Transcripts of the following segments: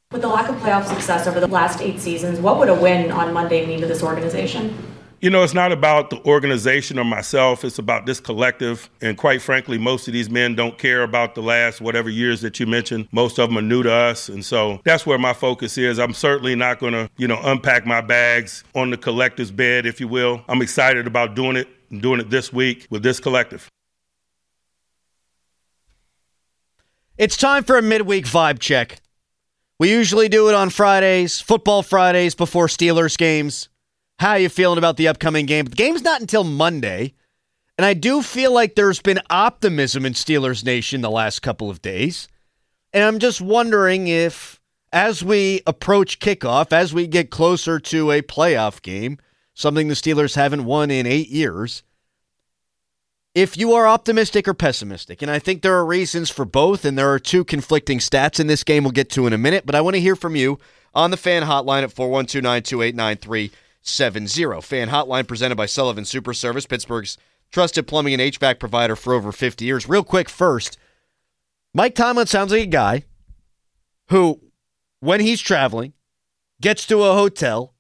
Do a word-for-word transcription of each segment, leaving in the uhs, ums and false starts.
With the lack of playoff success over the last eight seasons, what would a win on Monday mean to this organization? You know, it's not about the organization or myself. It's about this collective. And quite frankly, most of these men don't care about the last whatever years that you mentioned. Most of them are new to us. And so that's where my focus is. I'm certainly not going to, you know, unpack my bags on the collective's bed, if you will. I'm excited about doing it and doing it this week with this collective. It's time for a midweek vibe check. We usually do it on Fridays, football Fridays before Steelers games. How are you feeling about the upcoming game? But the game's not until Monday, and I do feel like there's been optimism in Steelers Nation the last couple of days. And I'm just wondering if, as we approach kickoff, as we get closer to a playoff game, something the Steelers haven't won in eight years, if you are optimistic or pessimistic. And I think there are reasons for both, and there are two conflicting stats in this game we'll get to in a minute. But I want to hear from you on the fan hotline at four one two, nine two eight, nine three seven zero. Fan hotline presented by Sullivan Super Service, Pittsburgh's trusted plumbing and H V A C provider for over fifty years. Real quick first, Mike Tomlin sounds like a guy who, when he's traveling, gets to a hotel,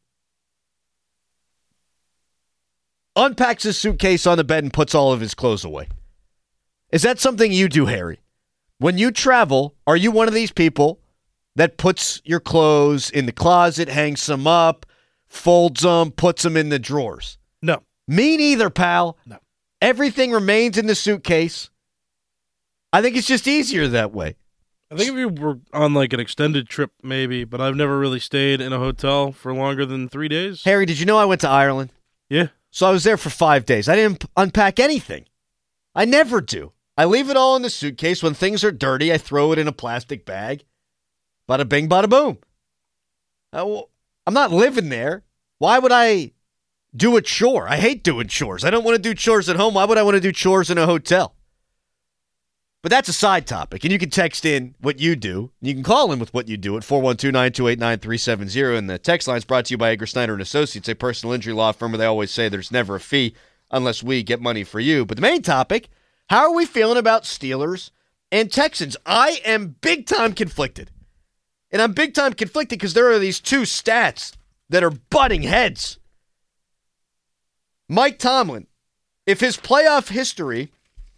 unpacks his suitcase on the bed, and puts all of his clothes away. Is that something you do, Harry? When you travel, are you one of these people that puts your clothes in the closet, hangs them up, folds them, puts them in the drawers? No. Me neither, pal. No. Everything remains in the suitcase. I think it's just easier that way. I think if you were on like an extended trip, maybe, but I've never really stayed in a hotel for longer than three days. Harry, did you know I went to Ireland? Yeah. So I was there for five days. I didn't p- unpack anything. I never do. I leave it all in the suitcase. When things are dirty, I throw it in a plastic bag. Bada bing, bada boom. Uh, well, I'm not living there. Why would I do a chore? I hate doing chores. I don't want to do chores at home. Why would I want to do chores in a hotel? But that's a side topic, and you can text in what you do. You can call in with what you do at four one two, nine two eight, nine three seven zero, and the text line is brought to you by Edgar Snyder and Associates, a personal injury law firm where they always say there's never a fee unless we get money for you. But the main topic, how are we feeling about Steelers and Texans? I am big-time conflicted. And I'm big-time conflicted because there are these two stats that are butting heads. Mike Tomlin, if his playoff history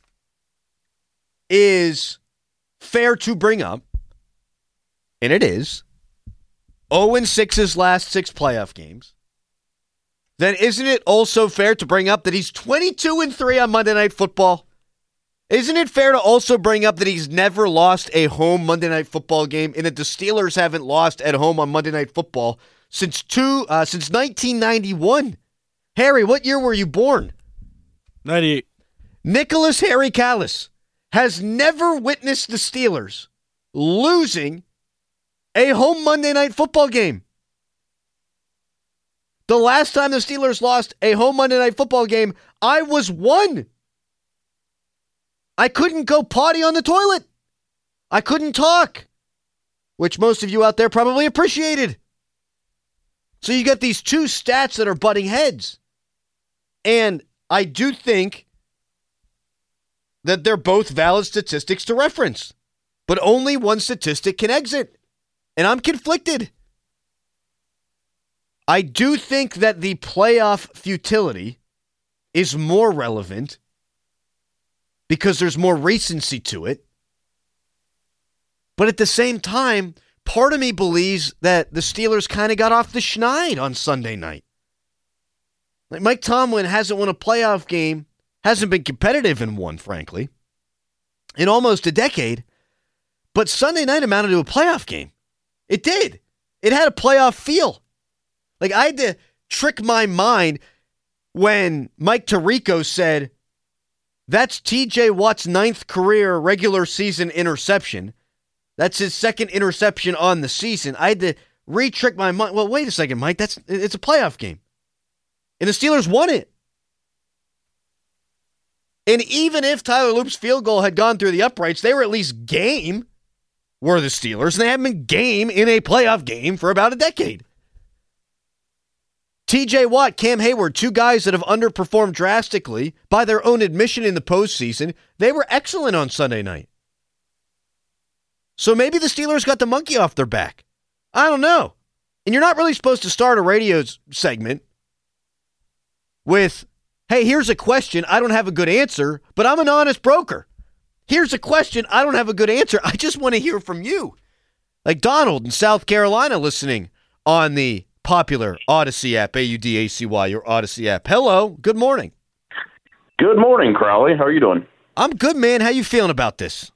is fair to bring up, and it is, oh and six his last six playoff games, then isn't it also fair to bring up that he's twenty-two and three on Monday Night Football? Isn't it fair to also bring up that he's never lost a home Monday Night Football game and that the Steelers haven't lost at home on Monday Night Football since two uh, since nineteen ninety-one? Harry, what year were you born? ninety-eight. Nicholas Harry Callis has never witnessed the Steelers losing a home Monday Night Football game. The last time the Steelers lost a home Monday Night Football game, I was one. I couldn't go potty on the toilet. I couldn't talk, which most of you out there probably appreciated. So you got these two stats that are butting heads. And I do think that they're both valid statistics to reference. But only one statistic can exit. And I'm conflicted. I do think that the playoff futility is more relevant because there's more recency to it. But at the same time, part of me believes that the Steelers kind of got off the schneid on Sunday night. Like Mike Tomlin hasn't won a playoff game, hasn't been competitive in one, frankly, in almost a decade. But Sunday night amounted to a playoff game. It did. It had a playoff feel. Like I had to trick my mind when Mike Tirico said, that's T J Watt's ninth career regular season interception. That's his second interception on the season. I had to re-trick my mind. Well, wait a second, Mike. That's it's a playoff game. And the Steelers won it. And even if Tyler Loop's field goal had gone through the uprights, they were at least game, were the Steelers. And they haven't been game in a playoff game for about a decade. T J Watt, Cam Hayward, two guys that have underperformed drastically by their own admission in the postseason. They were excellent on Sunday night. So maybe the Steelers got the monkey off their back. I don't know. And you're not really supposed to start a radio segment with, hey, here's a question. I don't have a good answer, but I'm an honest broker. Here's a question. I don't have a good answer. I just want to hear from you. Like Donald in South Carolina listening on the popular Odyssey app, A U D A C Y, your Odyssey app. Hello. Good morning. Good morning, Crowley. How are you doing? I'm good, man. How you feeling about this?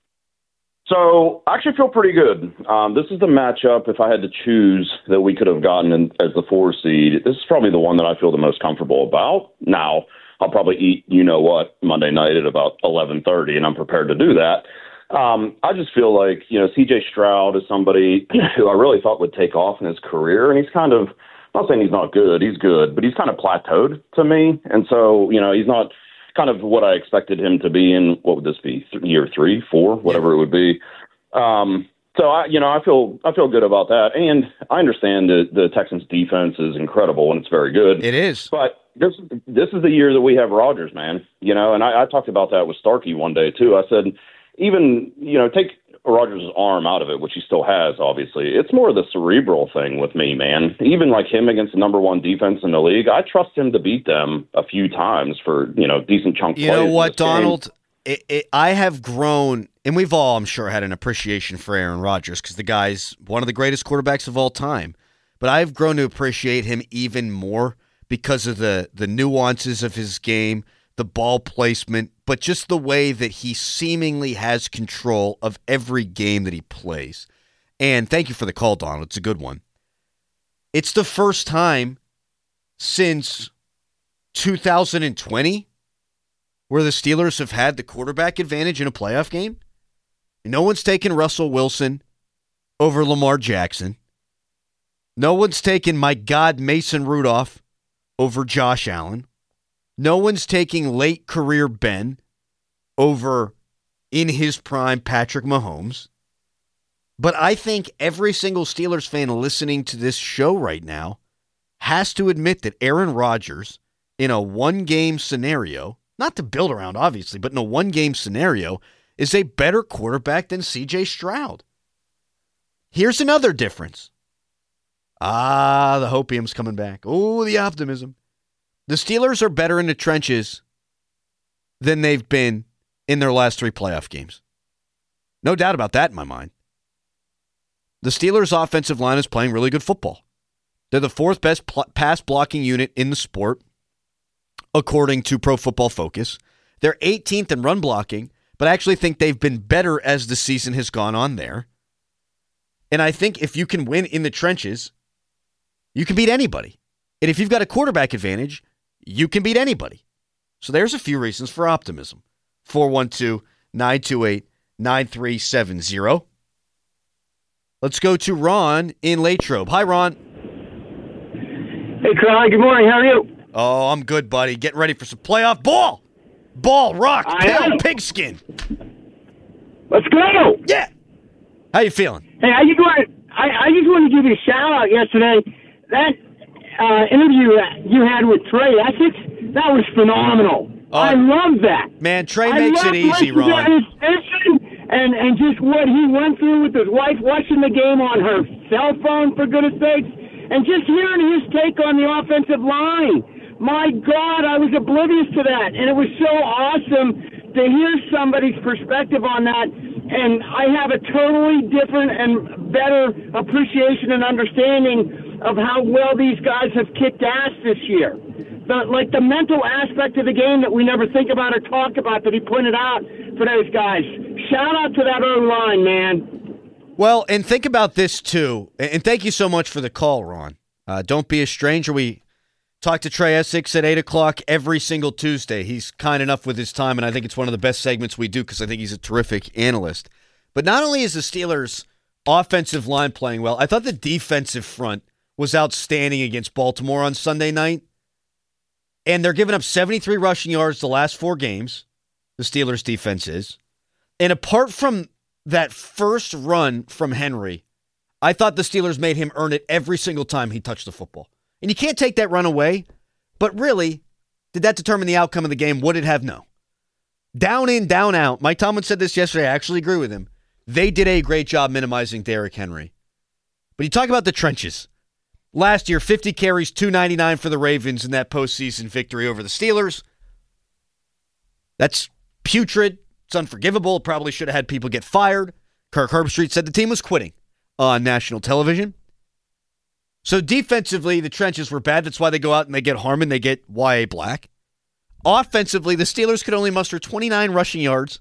So I actually feel pretty good. Um, this is the matchup, if I had to choose, that we could have gotten in, as the four seed. This is probably the one that I feel the most comfortable about. Now, I'll probably eat you-know-what Monday night at about eleven thirty, and I'm prepared to do that. Um, I just feel like, you know, C J Stroud is somebody who I really thought would take off in his career, and he's kind of, I'm not saying he's not good, he's good, but he's kind of plateaued to me. And so, you know, he's not kind of what I expected him to be in, what would this be, th- year three, four, whatever it would be. Um, so, I, you know, I feel I feel good about that. And I understand that the Texans defense is incredible and it's very good. It is. But this this is the year that we have Rodgers, man. You know, and I, I talked about that with Starkey one day, too. I said, even, you know, take Rodgers' arm out of it, which he still has, obviously. It's more of the cerebral thing with me, man. Even like him against the number one defense in the league, I trust him to beat them a few times for, you know, decent chunk You plays know in what, this game. Donald? It, it, I have grown, and we've all, I'm sure, had an appreciation for Aaron Rodgers because the guy's one of the greatest quarterbacks of all time. But I've grown to appreciate him even more because of the the nuances of his game, the ball placement, but just the way that he seemingly has control of every game that he plays. And thank you for the call, Donald. It's a good one. It's the first time since two thousand twenty where the Steelers have had the quarterback advantage in a playoff game. No one's taken Russell Wilson over Lamar Jackson. No one's taken, my God, Mason Rudolph over Josh Allen. No one's taking late career Ben over, in his prime, Patrick Mahomes. But I think every single Steelers fan listening to this show right now has to admit that Aaron Rodgers, in a one-game scenario, not to build around, obviously, but in a one-game scenario, is a better quarterback than C J Stroud. Here's another difference. Ah, the hopium's coming back. Oh, the optimism. The Steelers are better in the trenches than they've been in their last three playoff games. No doubt about that in my mind. The Steelers' offensive line is playing really good football. They're the fourth best pl- pass blocking unit in the sport, according to Pro Football Focus. They're eighteenth in run blocking, but I actually think they've been better as the season has gone on there. And I think if you can win in the trenches, you can beat anybody. And if you've got a quarterback advantage, you can beat anybody. So there's a few reasons for optimism. four one two, nine two eight, nine three seven zero. Let's go to Ron in Latrobe. Hi, Ron. Hey, Carl. Good morning. How are you? Oh, I'm good, buddy. Getting ready for some playoff ball. Ball, rock, I pill, am. pigskin. Let's go. Yeah. How you feeling? Hey, I just want I, I just want to give you a shout out yesterday. That uh, interview that you had with Trey Essex, that was phenomenal. Uh, I love that. Man, Trey I makes love it easy, listening to Ron. his vision and and just what he went through with his wife watching the game on her cell phone, for goodness sakes, and just hearing his take on the offensive line. My God, I was oblivious to that, and it was so awesome to hear somebody's perspective on that, and I have a totally different and better appreciation and understanding of how well these guys have kicked ass this year. The, like the mental aspect of the game that we never think about or talk about that he pointed out for those guys. Shout out to that O-line, man. Well, and think about this, too. And thank you so much for the call, Ron. Uh, don't be a stranger. We talk to Trey Essex at eight o'clock every single Tuesday. He's kind enough with his time, and I think it's one of the best segments we do because I think he's a terrific analyst. But not only is the Steelers' offensive line playing well, I thought the defensive front was outstanding against Baltimore on Sunday night. And they're giving up seventy-three rushing yards the last four games, the Steelers' defense is. And apart from that first run from Henry, I thought the Steelers made him earn it every single time he touched the football. And you can't take that run away, but really, did that determine the outcome of the game? Would it have? No. Down in, down out. Mike Tomlin said this yesterday. I actually agree with him. They did a great job minimizing Derrick Henry. But you talk about the trenches. Last year, fifty carries, two ninety-nine for the Ravens in that postseason victory over the Steelers. That's putrid. It's unforgivable. Probably should have had people get fired. Kirk Herbstreit said the team was quitting on national television. So defensively, the trenches were bad. That's why they go out and they get Harmon. They get Y A. Black. Offensively, the Steelers could only muster twenty-nine rushing yards.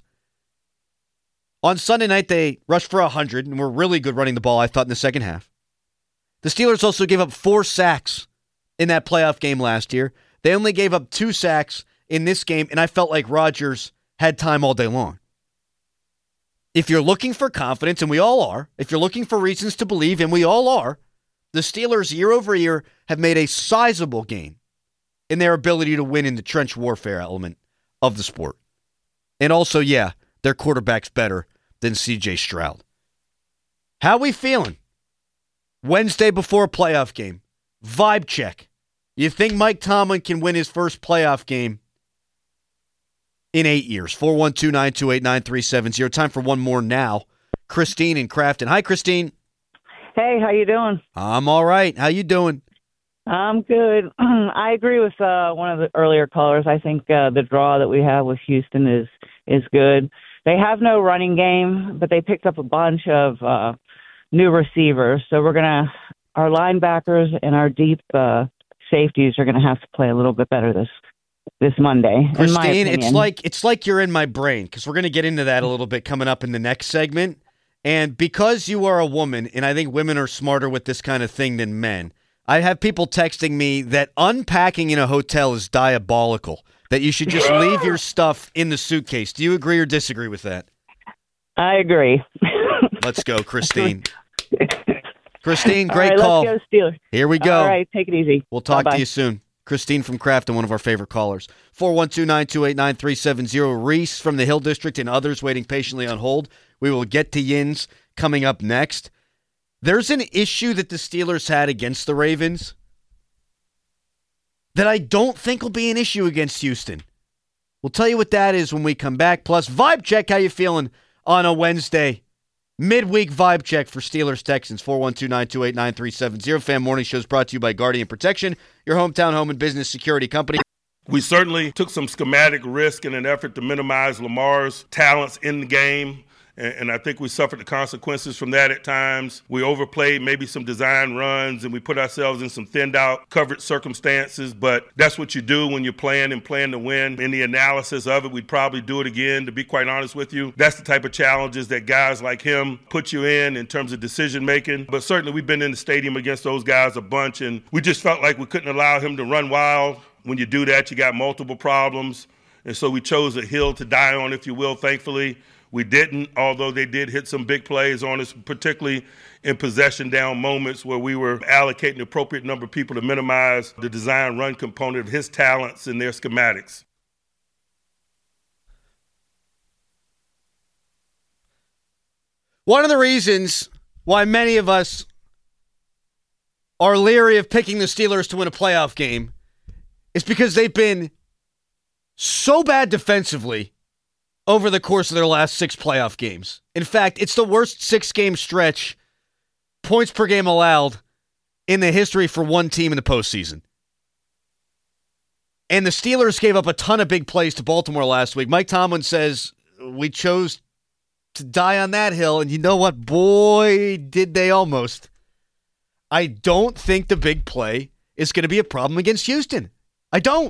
On Sunday night, they rushed for one hundred and were really good running the ball, I thought, in the second half. The Steelers also gave up four sacks in that playoff game last year. They only gave up two sacks in this game, and I felt like Rodgers had time all day long. If you're looking for confidence, and we all are, if you're looking for reasons to believe, and we all are, the Steelers year over year have made a sizable gain in their ability to win in the trench warfare element of the sport. And also, yeah, their quarterback's better than C J Stroud. How we feeling? Wednesday before a playoff game. Vibe check. You think Mike Tomlin can win his first playoff game in eight years? four one two, nine two eight, nine three seven zero. Time for one more now. Christine in Crafton. Hi, Christine. Hey, how you doing? I'm all right. How you doing? I'm good. I agree with uh, one of the earlier callers. I think uh, the draw that we have with Houston is is good. They have no running game, but they picked up a bunch of uh, new receivers. So we're gonna our linebackers and our deep uh, safeties are gonna have to play a little bit better this this Monday. Christine, it's like it's like you're in my brain because we're gonna get into that a little bit coming up in the next segment. And because you are a woman, and I think women are smarter with this kind of thing than men, I have people texting me that unpacking in a hotel is diabolical, that you should just leave your stuff in the suitcase. Do you agree or disagree with that? I agree. Let's go, Christine. Christine, great All right, call. Let's go, Steelers. Here we go. All right, take it easy. We'll talk Bye-bye. to you soon. Christine from Crafton, one of our favorite callers. four one two, nine two eight, nine three seven zero. Reese from the Hill District and others waiting patiently on hold. We will get to Yins coming up next. There's an issue that the Steelers had against the Ravens that I don't think will be an issue against Houston. We'll tell you what that is when we come back. Plus, vibe check. How you feeling on a Wednesday? Midweek vibe check for Steelers Texans. four one two, nine two eight, nine three seven zero. Fan Morning Show is brought to you by Guardian Protection, your hometown home and business security company. We certainly took some schematic risk in an effort to minimize Lamar's talents in the game. And I think we suffered the consequences from that at times. We overplayed maybe some design runs, and we put ourselves in some thinned-out coverage circumstances. But that's what you do when you're playing and playing to win. In the analysis of it, we'd probably do it again, to be quite honest with you. That's the type of challenges that guys like him put you in in terms of decision-making. But certainly we've been in the stadium against those guys a bunch, and we just felt like we couldn't allow him to run wild. When you do that, you got multiple problems. And so we chose a hill to die on, if you will, thankfully. We didn't, although they did hit some big plays on us, particularly in possession down moments where we were allocating the appropriate number of people to minimize the design run component of his talents and their schematics. One of the reasons why many of us are leery of picking the Steelers to win a playoff game is because they've been so bad defensively over the course of their last six playoff games. In fact, it's the worst six-game stretch, points per game allowed, in the history for one team in the postseason. And the Steelers gave up a ton of big plays to Baltimore last week. Mike Tomlin says, we chose to die on that hill, and you know what? Boy, did they almost. I don't think the big play is going to be a problem against Houston. I don't.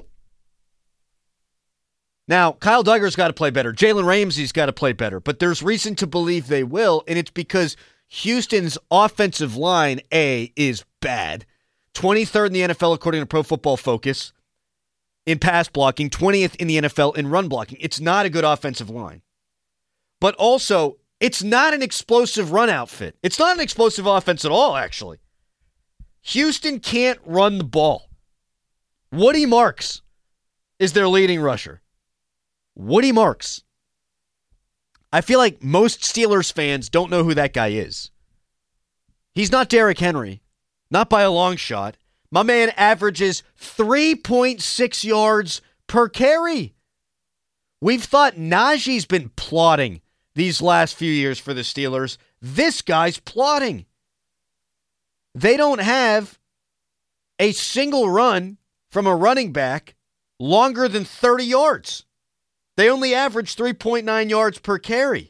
Now, Kyle Duggar's got to play better. Jalen Ramsey's got to play better. But there's reason to believe they will, and it's because Houston's offensive line, A, is bad. twenty-third in the N F L, according to Pro Football Focus, in pass blocking. twentieth in the N F L in run blocking. It's not a good offensive line. But also, it's not an explosive run outfit. It's not an explosive offense at all, actually. Houston can't run the ball. Woody Marks is their leading rusher. Woody Marks. I feel like most Steelers fans don't know who that guy is. He's not Derrick Henry. Not by a long shot. My man averages three point six yards per carry. We've thought Najee's been plotting these last few years for the Steelers. This guy's plotting. They don't have a single run from a running back longer than thirty yards. They only average three point nine yards per carry.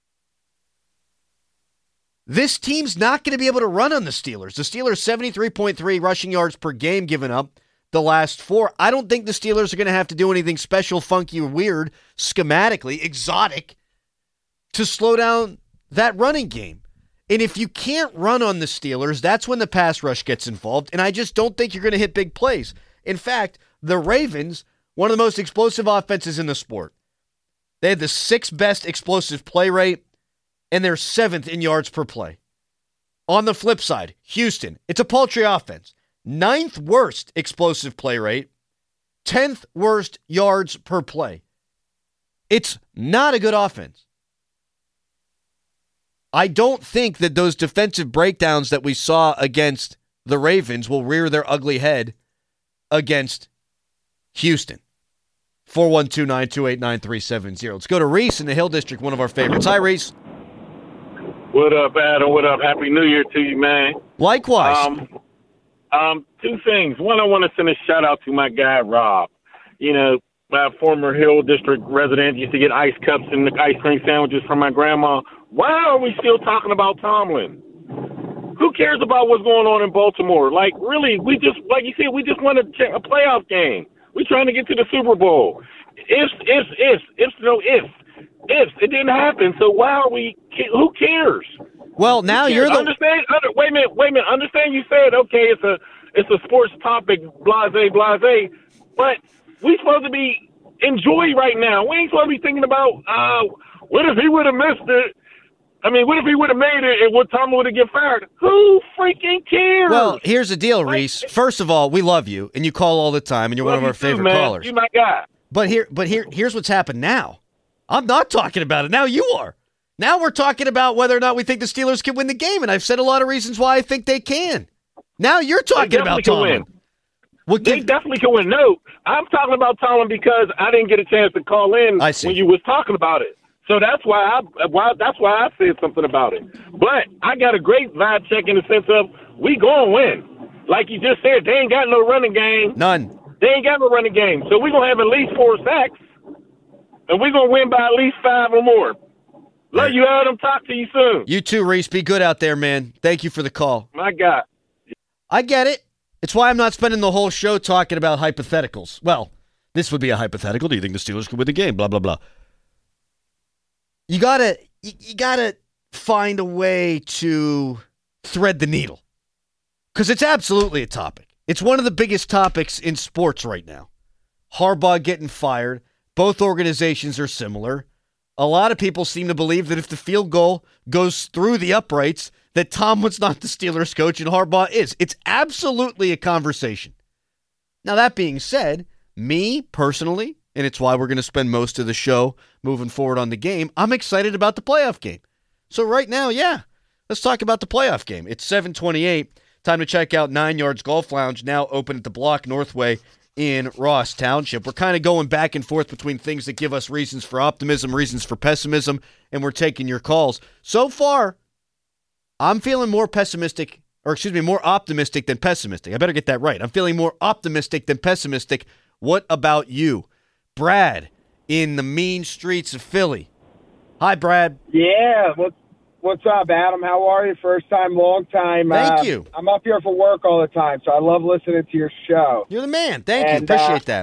This team's not going to be able to run on the Steelers. The Steelers, seventy-three point three rushing yards per game given up the last four. I don't think the Steelers are going to have to do anything special, funky, or weird, schematically, exotic, to slow down that running game. And if you can't run on the Steelers, that's when the pass rush gets involved, and I just don't think you're going to hit big plays. In fact, the Ravens, one of the most explosive offenses in the sport. They had the sixth best explosive play rate, and they're seventh in yards per play. On the flip side, Houston, it's a paltry offense. Ninth worst explosive play rate, tenth worst yards per play. It's not a good offense. I don't think that those defensive breakdowns that we saw against the Ravens will rear their ugly head against Houston. four one two, nine two eight, nine three seven zero. Let's go to Reese in the Hill District, one of our favorites. Hi, Reese. What up, Adam? What up? Happy New Year to you, man. Likewise. Um, um, two things. One, I want to send a shout-out to my guy, Rob. You know, my former Hill District resident used to get ice cups and ice cream sandwiches from my grandma. Why are we still talking about Tomlin? Who cares about what's going on in Baltimore? Like, really, we just, like you said, we just won a, a playoff game. We're trying to get to the Super Bowl. Ifs, ifs, ifs, ifs, no ifs. Ifs. It didn't happen, so why are we, who cares? Well, now you're the... Understand, under, wait a minute, wait a minute. Understand you said, okay, it's a it's a sports topic, blase, blase, but we supposed to be enjoy right now. We ain't supposed to be thinking about, uh, what if he would have missed it? I mean, what if he would have made it and what Tom would have get fired? Who freaking cares? Well, here's the deal, Reese. First of all, we love you, and you call all the time, and you're love one of our you favorite too, man. callers. You're my guy. But here, but here, here's what's happened now. I'm not talking about it. Now you are. Now we're talking about whether or not we think the Steelers can win the game, and I've said a lot of reasons why I think they can. Now you're talking about Tomlin. What they definitely can win. No, I'm talking about Tomlin because I didn't get a chance to call in I see. when you was talking about it. So that's why I why that's why I said something about it. But I got a great vibe check in the sense of we gonna win. Like you just said, they ain't got no running game. None. They ain't got no running game. So we're gonna have at least four sacks. And we're gonna win by at least five or more. Love right. you, Adam. Talk to you soon. You too, Reese. Be good out there, man. Thank you for the call. My God. I get it. It's why I'm not spending the whole show talking about hypotheticals. Well, this would be a hypothetical. Do you think the Steelers could win the game? Blah, blah, blah. You gotta, you, you gotta find a way to thread the needle. Because it's absolutely a topic. It's one of the biggest topics in sports right now. Harbaugh getting fired. Both organizations are similar. A lot of people seem to believe that if the field goal goes through the uprights, that Tomlin's not the Steelers coach and Harbaugh is. It's absolutely a conversation. Now, that being said, me personally, and it's why we're going to spend most of the show moving forward on the game, I'm excited about the playoff game. So right now, yeah, let's talk about the playoff game. It's seven twenty-eight. Time to check out Nine Yards Golf Lounge, now open at the Block Northway in Ross Township. We're kind of going back and forth between things that give us reasons for optimism, reasons for pessimism, and we're taking your calls. So far, I'm feeling more pessimistic, or excuse me, more optimistic than pessimistic. I better get that right. I'm feeling more optimistic than pessimistic. What about you? Brad in the mean streets of Philly. Hi, Brad. Yeah, what's, what's up, Adam? How are you? First time, long time. Thank uh, you. I'm up here for work all the time, so I love listening to your show. You're the man. Thank and, you. Appreciate uh, that.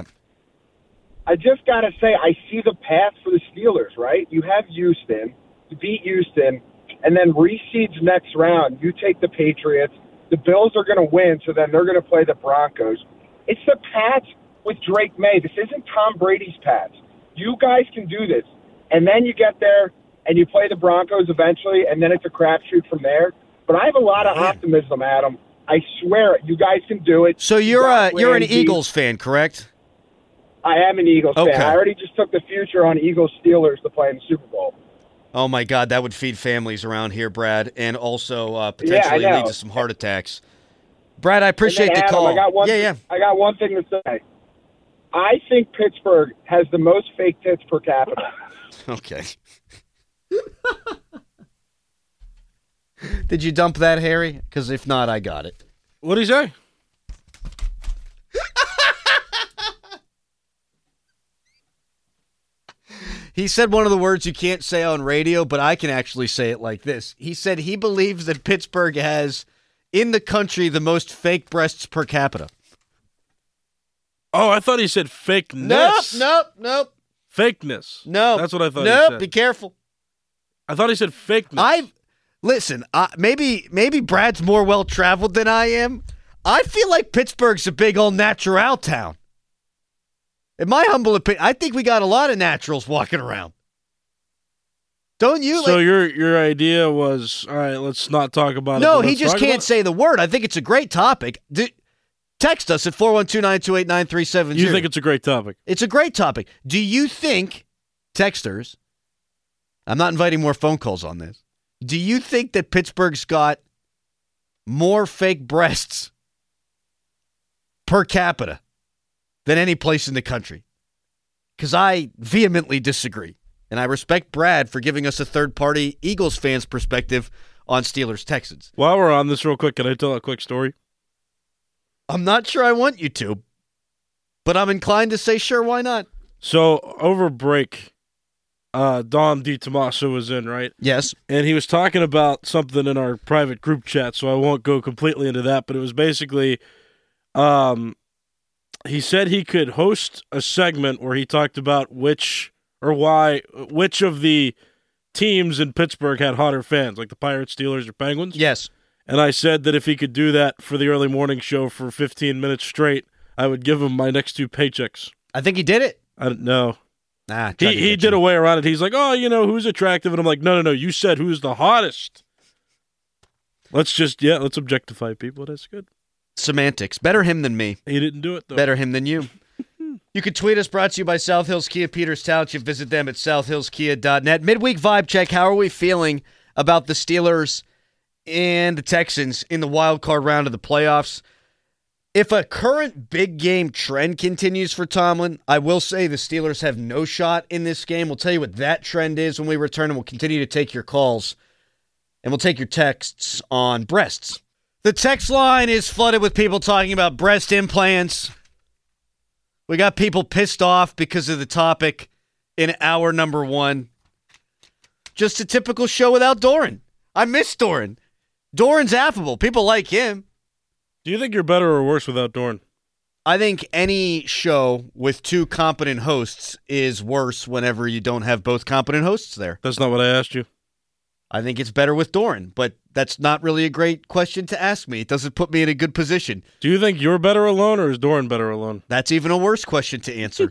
I just got to say, I see the path for the Steelers, right? You have Houston. You beat Houston, and then reseeds next round. You take the Patriots. The Bills are going to win, so then they're going to play the Broncos. It's the Pats with Drake May. This isn't Tom Brady's Pats. You guys can do this. And then you get there, and you play the Broncos eventually, and then it's a crapshoot from there. But I have a lot of optimism, Adam. I swear it. You guys can do it. So you're you a, you're an Ramsey. Eagles fan, correct? I am an Eagles Okay. fan. I already just took the future on Eagles-Steelers to play in the Super Bowl. Oh, my God, that would feed families around here, Brad, and also uh, Yeah, I potentially know. lead to some heart attacks. Brad, I appreciate And then, the Adam, call. I got one yeah, thing, yeah. I got one thing to say. I think Pittsburgh has the most fake tits per capita. Okay. Did you dump that, Harry? Because if not, I got it. What'd he say? He said one of the words you can't say on radio, but I can actually say it like this. He said he believes that Pittsburgh has, in the country, the most fake breasts per capita. Oh, I thought he said fakeness. Nope, nope, nope. Fakeness. No. That's what I thought nope, he said. Be careful. I thought he said fakeness. I Listen, uh, maybe maybe Brad's more well-traveled than I am. I feel like Pittsburgh's a big old natural town. In my humble opinion, I think we got a lot of naturals walking around. Don't you? So like, your your idea was, all right, let's not talk about no, it. No, he just can't say the word. I think it's a great topic. D- text us at four one two, nine two eight, nine three seven zero. You think it's a great topic? It's a great topic. Do you think, texters, I'm not inviting more phone calls on this. Do you think that Pittsburgh's got more fake breasts per capita than any place in the country? Because I vehemently disagree. And I respect Brad for giving us a third-party Eagles fans perspective on Steelers-Texans. While we're on this real quick, can I tell a quick story? I'm not sure I want you to, but I'm inclined to say sure, why not? So over break, uh, Dom DiTomaso was in, right? Yes. And he was talking about something in our private group chat, so I won't go completely into that, but it was basically um, he said he could host a segment where he talked about which or why, which of the teams in Pittsburgh had hotter fans, like the Pirates, Steelers, or Penguins. Yes. And I said that if he could do that for the early morning show for fifteen minutes straight, I would give him my next two paychecks. I think he did it. I don't know. Nah, he he did a way around it. He's like, oh, you know, who's attractive? And I'm like, no, no, no. You said who's the hottest. Let's just, yeah, let's objectify people. That's good. Semantics. Better him than me. He didn't do it, though. Better him than you. You can tweet us, brought to you by South Hills Kia Peters Township. Visit them at south hills kia dot net. Midweek vibe check. How are we feeling about the Steelers and the Texans in the wild card round of the playoffs? If a current big game trend continues for Tomlin, I will say the Steelers have no shot in this game. We'll tell you what that trend is when we return, and we'll continue to take your calls, and we'll take your texts on breasts. The text line is flooded with people talking about breast implants. We got people pissed off because of the topic in hour number one. Just a typical show without Doran. I miss Doran. Doran's affable. People like him. Do you think you're better or worse without Dorn? I think any show with two competent hosts is worse whenever you don't have both competent hosts there. That's not what I asked you. I think it's better with Doran, but that's not really a great question to ask me. It doesn't put me in a good position. Do you think you're better alone or is Doran better alone? That's even a worse question to answer.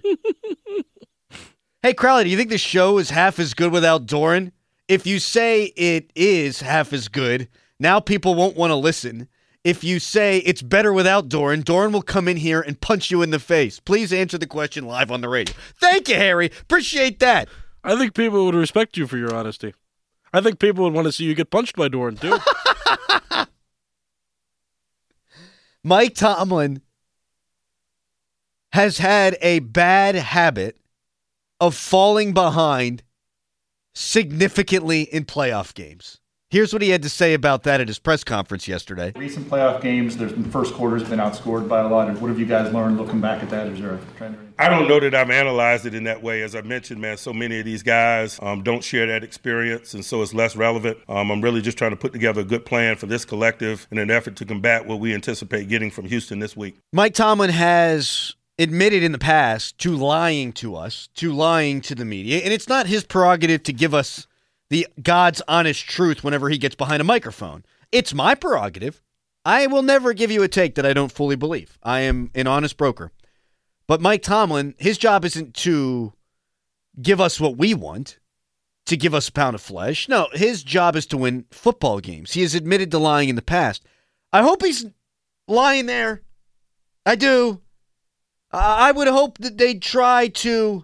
Hey, Crowley, do you think the show is half as good without Doran? If you say it is half as good, now people won't want to listen. If you say it's better without Doran, Doran will come in here and punch you in the face. Please answer the question live on the radio. Thank you, Harry. Appreciate that. I think people would respect you for your honesty. I think people would want to see you get punched by Doran, too. Mike Tomlin has had a bad habit of falling behind significantly in playoff games. Here's what he had to say about that at his press conference yesterday. Recent playoff games, there's been first quarter's been outscored by a lot. What have you guys learned looking back at that? Is there a trend? I don't know that I've analyzed it in that way. As I mentioned, man, so many of these guys um, don't share that experience, and so it's less relevant. Um, I'm really just trying to put together a good plan for this collective in an effort to combat what we anticipate getting from Houston this week. Mike Tomlin has admitted in the past to lying to us, to lying to the media, and it's not his prerogative to give us the God's honest truth whenever he gets behind a microphone. It's my prerogative. I will never give you a take that I don't fully believe. I am an honest broker. But Mike Tomlin, his job isn't to give us what we want, to give us a pound of flesh. No, his job is to win football games. He has admitted to lying in the past. I hope he's lying there. I do. I would hope that they'd try to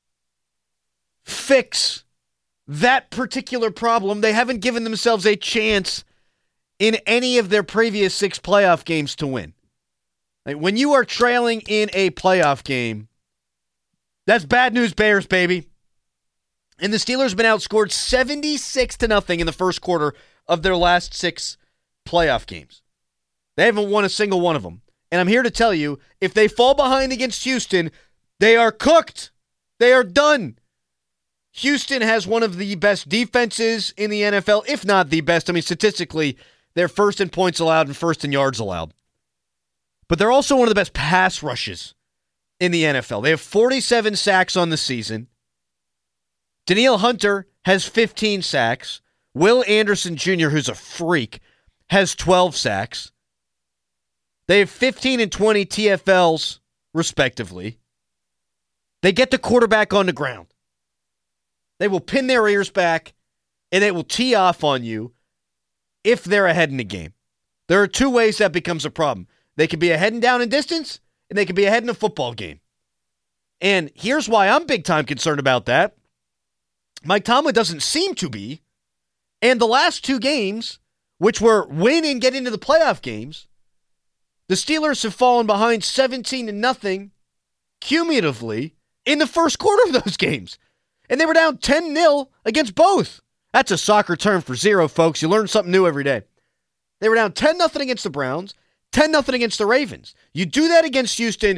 fix that particular problem. They haven't given themselves a chance in any of their previous six playoff games to win. Like, when you are trailing in a playoff game, that's bad news Bears, baby. And the Steelers have been outscored seventy-six to nothing in the first quarter of their last six playoff games. They haven't won a single one of them. And I'm here to tell you, if they fall behind against Houston, they are cooked. They are done. Houston has one of the best defenses in the N F L, if not the best. I mean, statistically, they're first in points allowed and first in yards allowed. But they're also one of the best pass rushes in the N F L. They have forty-seven sacks on the season. Danielle Hunter has fifteen sacks. Will Anderson Junior, who's a freak, has twelve sacks. They have fifteen and twenty T F Ls, respectively. They get the quarterback on the ground. They will pin their ears back, and they will tee off on you if they're ahead in the game. There are two ways that becomes a problem. They can be ahead and down in distance, and they can be ahead in a football game. And here's why I'm big-time concerned about that. Mike Tomlin doesn't seem to be. And the last two games, which were win and get into the playoff games, the Steelers have fallen behind seventeen to nothing cumulatively in the first quarter of those games. And they were down ten nil against both. That's a soccer term for zero, folks. You learn something new every day. They were down ten nothing against the Browns, ten nothing against the Ravens. You do that against Houston,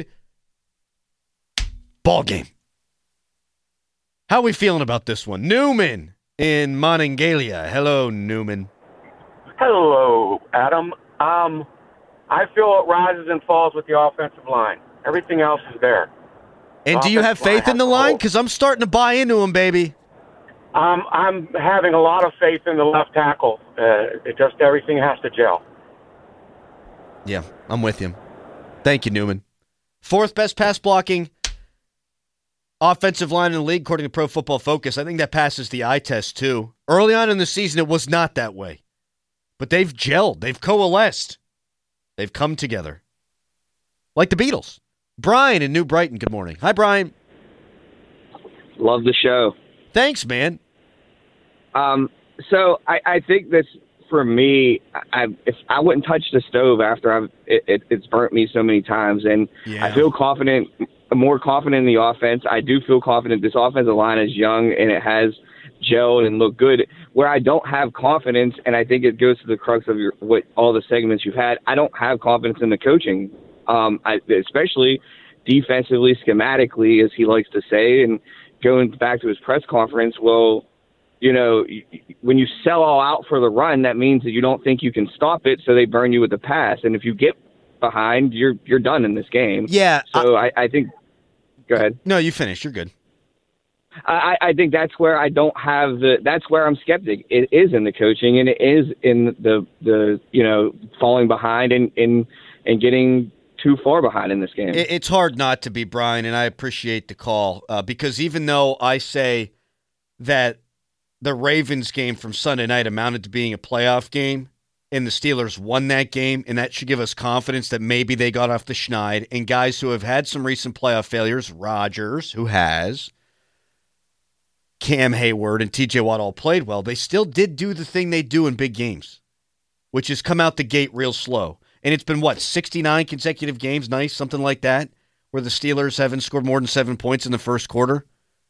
ball game. How are we feeling about this one? Newman in Monongalia. Hello, Newman. Hello, Adam. Um, I feel it rises and falls with the offensive line. Everything else is there. And do you have faith in the line? Because I'm starting to buy into him, baby. Um, I'm having a lot of faith in the left tackle. Uh, it just everything has to gel. Yeah, I'm with you. Thank you, Newman. Fourth best pass blocking offensive line in the league, according to Pro Football Focus. I think that passes the eye test, too. Early on in the season, it was not that way. But they've gelled. They've coalesced. They've come together. Like the Beatles. Brian in New Brighton, good morning. Hi, Brian. Love the show. Thanks, man. Um, so I, I think this, for me, I, if I wouldn't touch the stove after I've it, it, it's burnt me so many times, and yeah. I feel confident, more confident in the offense. I do feel confident this offensive line is young and it has gelled and looked good. Where I don't have confidence, and I think it goes to the crux of your what all the segments you've had, I don't have confidence in the coaching. Um, I, especially defensively, schematically, as he likes to say, and going back to his press conference, well, you know, when you sell all out for the run, that means that you don't think you can stop it, so they burn you with the pass. And if you get behind, you're you're done in this game. Yeah. So I, I think – go ahead. No, you finish. You're good. I, I think that's where I don't have the – that's where I'm skeptic. It is in the coaching, and it is in the, the you know, falling behind and, and, and getting – too far behind in this game. It's hard not to be, Brian, and I appreciate the call uh, because even though I say that the Ravens game from Sunday night amounted to being a playoff game and the Steelers won that game, and that should give us confidence that maybe they got off the schneid, and guys who have had some recent playoff failures, Rodgers, who has, Cam Hayward, and T J Watt all played well, they still did do the thing they do in big games, which is come out the gate real slow. And it's been, what, sixty-nine consecutive games, nice, something like that, where the Steelers haven't scored more than seven points in the first quarter.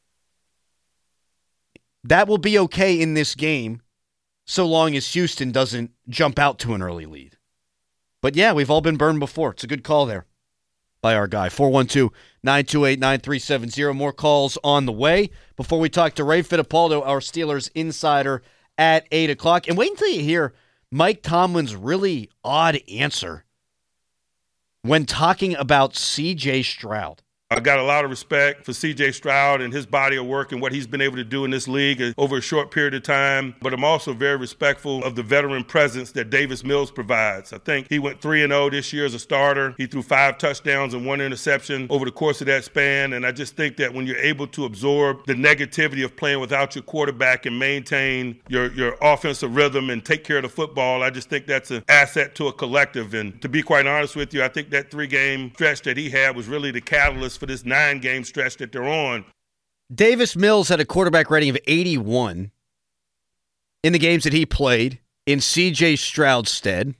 That will be okay in this game so long as Houston doesn't jump out to an early lead. But, yeah, we've all been burned before. It's a good call there by our guy. four one two, nine two eight, nine three seven zero. More calls on the way before we talk to Ray Fittipaldo, our Steelers insider, at eight o'clock. And wait until you hear Mike Tomlin's really odd answer when talking about C J Stroud. I got a lot of respect for C J Stroud and his body of work and what he's been able to do in this league over a short period of time. But I'm also very respectful of the veteran presence that Davis Mills provides. I think he went three and oh this year as a starter. He threw five touchdowns and one interception over the course of that span. And I just think that when you're able to absorb the negativity of playing without your quarterback and maintain your, your offensive rhythm and take care of the football, I just think that's an asset to a collective. And to be quite honest with you, I think that three-game stretch that he had was really the catalyst for this nine-game stretch that they're on. Davis Mills had a quarterback rating of eighty-one in the games that he played in C J Stroud's stead.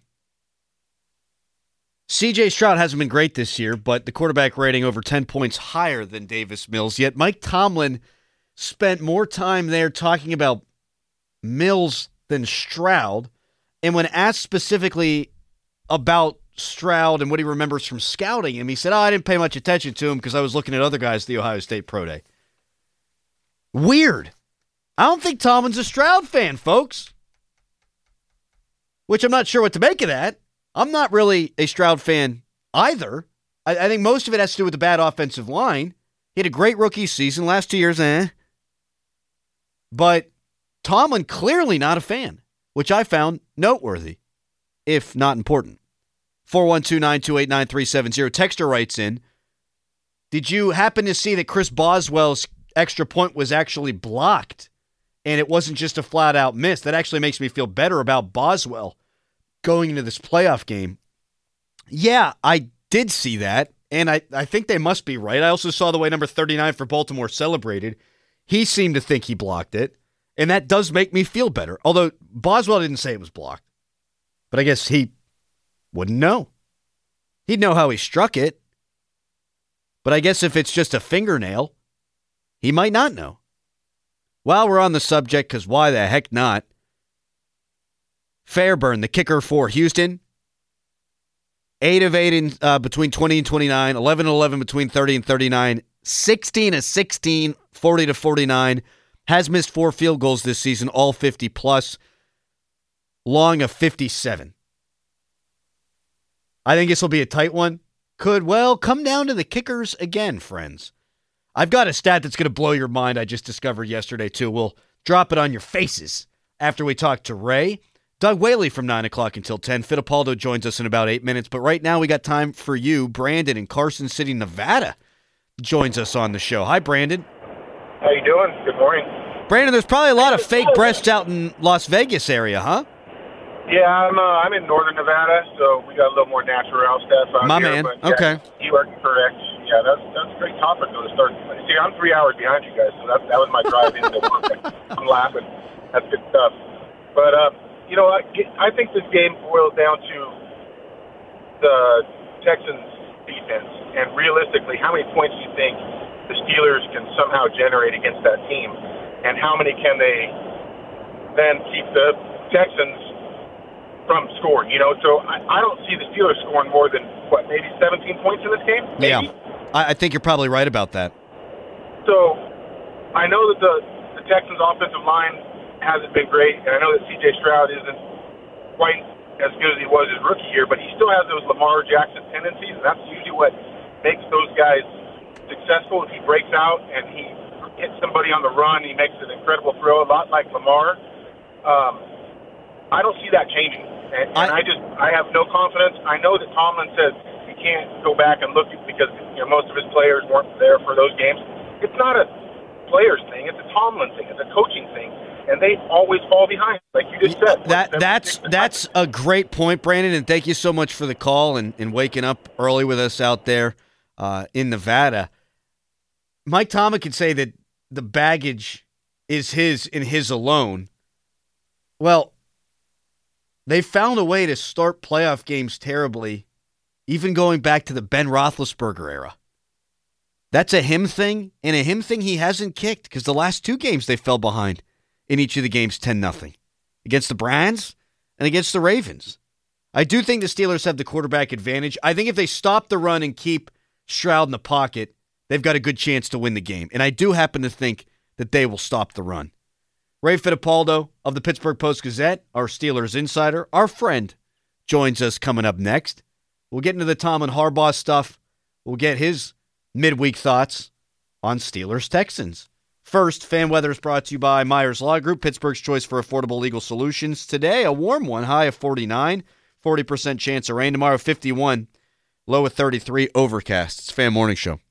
C J Stroud hasn't been great this year, but the quarterback rating over ten points higher than Davis Mills. Yet Mike Tomlin spent more time there talking about Mills than Stroud. And when asked specifically about Stroud and what he remembers from scouting him, he said, oh, I didn't pay much attention to him because I was looking at other guys at the Ohio State Pro Day. Weird. I don't think Tomlin's a Stroud fan, folks. Which I'm not sure what to make of that. I'm not really a Stroud fan either. I, I think most of it has to do with the bad offensive line. He had a great rookie season. Last two years, eh. But Tomlin clearly not a fan, which I found noteworthy, if not important. four one two, nine two eight, nine three seven zero. Texter writes in, did you happen to see that Chris Boswell's extra point was actually blocked and it wasn't just a flat-out miss? That actually makes me feel better about Boswell going into this playoff game. Yeah, I did see that, and I, I think they must be right. I also saw the way number thirty-nine for Baltimore celebrated. He seemed to think he blocked it, and that does make me feel better. Although Boswell didn't say it was blocked, but I guess he wouldn't know. He'd know how he struck it, but I guess if it's just a fingernail, he might not know. While we're on the subject, because why the heck not, Fairburn, the kicker for Houston, eight of eight in, uh, between twenty and twenty-nine, eleven of eleven between thirty and thirty-nine, sixteen of sixteen, forty to forty-nine, has missed four field goals this season, all fifty plus, long of fifty-seven. I think this will be a tight one. Could, well, come down to the kickers again, friends. I've got a stat that's going to blow your mind I just discovered yesterday, too. We'll drop it on your faces after we talk to Ray. Doug Whaley from nine o'clock until ten. Fittipaldo joins us in about eight minutes. But right now we got time for you. Brandon in Carson City, Nevada joins us on the show. Hi, Brandon. How you doing? Good morning. Brandon, there's probably a lot of fake breasts out in Las Vegas area, huh? Yeah, I'm uh, I'm in northern Nevada, so we got a little more natural stuff out My here. man, But, yeah, okay. You are correct. Yeah, that's that's a great topic though to start. See, I'm three hours behind you guys, so that that was my drive into work. I'm laughing. That's good stuff. But uh, you know, I, I think this game boils down to the Texans' defense, and realistically, how many points do you think the Steelers can somehow generate against that team, and how many can they then keep the Texans from scoring, you know? So I, I don't see the Steelers scoring more than, what, maybe seventeen points in this game? Maybe? Yeah, I, I think you're probably right about that. So I know that the, the Texans' offensive line hasn't been great, and I know that C J Stroud isn't quite as good as he was his rookie year, but he still has those Lamar Jackson tendencies, and that's usually what makes those guys successful. If he breaks out and he hits somebody on the run, he makes an incredible throw, a lot like Lamar. Um, I don't see that changing. And, and I, I just, I have no confidence. I know that Tomlin says you can't go back and look because you know most of his players weren't there for those games. It's not a players thing; it's a Tomlin thing. It's a coaching thing, and they always fall behind, like you just said. That that's that's a great point, Brandon, and thank you so much for the call and, and waking up early with us out there uh, in Nevada. Mike Tomlin could say that the baggage is his and his alone. Well, they found a way to start playoff games terribly, even going back to the Ben Roethlisberger era. That's a him thing, and a him thing he hasn't kicked because the last two games they fell behind in each of the games ten nothing. Against the Browns and against the Ravens. I do think the Steelers have the quarterback advantage. I think if they stop the run and keep Stroud in the pocket, they've got a good chance to win the game. And I do happen to think that they will stop the run. Ray Fittipaldo of the Pittsburgh Post-Gazette, our Steelers insider, our friend, joins us coming up next. We'll get into the Tom and Harbaugh stuff. We'll get his midweek thoughts on Steelers-Texans. First, Fan Weather is brought to you by Myers Law Group, Pittsburgh's choice for affordable legal solutions. Today, a warm one, high of forty-nine, forty percent chance of rain. Tomorrow, fifty-one, low of thirty-three, overcast. It's Fan Morning Show.